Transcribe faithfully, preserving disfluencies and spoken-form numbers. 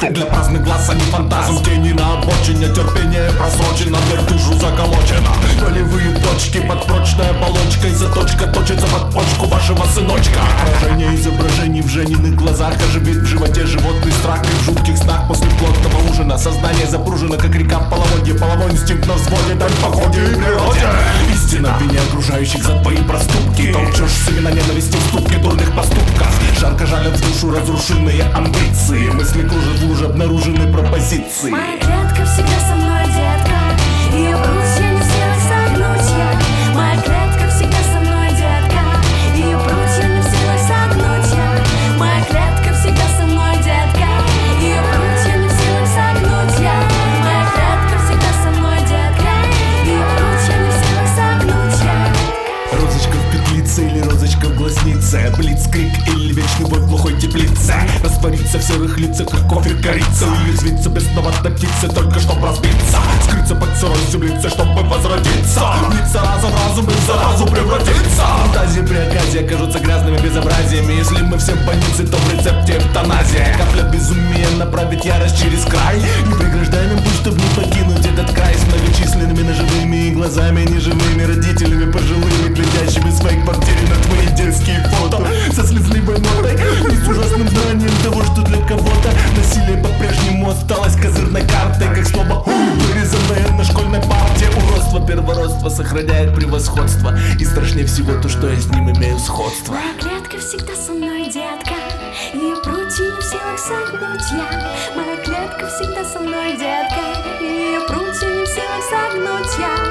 Для праздных глаз, а не фантазм. Тени на обочине, терпение просрочено, вертыжу заколочено. Болевые точки под прочной оболочкой. Заточка точится под почку вашего сыночка. Отражение изображений в Жениных глазах оживит в животе животный страх. И в жутких снах после плотного ужина сознание запружено, как река в половодье. Половой инстинкт на взводе, дай в походе и природе. Истина в вине окружающих за твои проступки. Толчешь семена ненависти в ступке дурных поступков. Жарко жалят в душу разрушенные амбиции. Мысли кружат в луже, обнаружены пропозиции. Моя клетка всегда со мной, детка. Ее грудь я не в силах согнуть я. Моя клетка всегда со мной, детка. Ее грудь я не в силах согнуть я. Моя клетка всегда со мной, детка. Ее грудь я не в силах согнуть я. Моя клетка всегда со мной, детка. Ее грудь я не в силах согнуть я. Розочка в петлице или розочка в глазнице. Блицкрик или вечный бой в глухой теплице. Раствориться в серых лицах, как кофе корица. Уязвиться бесновато птицы, только чтоб разбиться. Скрыться под сырой землицей, чтобы возродиться. Влиться разом в разум и в заразу превратиться. Фантазии при оказии окажутся грязными безобразиями. Если мы всем больницы, то в рецепте эвтаназия. Капля безумия направит ярость через край. Не преграждай нам путь, чтобы не покинуть этот край. С многочисленными ножевыми и глазами неживыми родителями пожилыми, глядящими в своей квартире на твои детские фото. Со слезливой нотой и с ужасным знанием того, что для кого-то насилие по-прежнему осталось козырной картой. Как слово вырезанное на школьной парте. Уродство первородства сохраняет превосходство. И страшнее всего то, что я с ним имею сходство. Моя клетка всегда со мной, детка. Ее прутья не в силах согнуть я. Моя клетка всегда со мной, детка. Ее прутья не в силах согнуть я.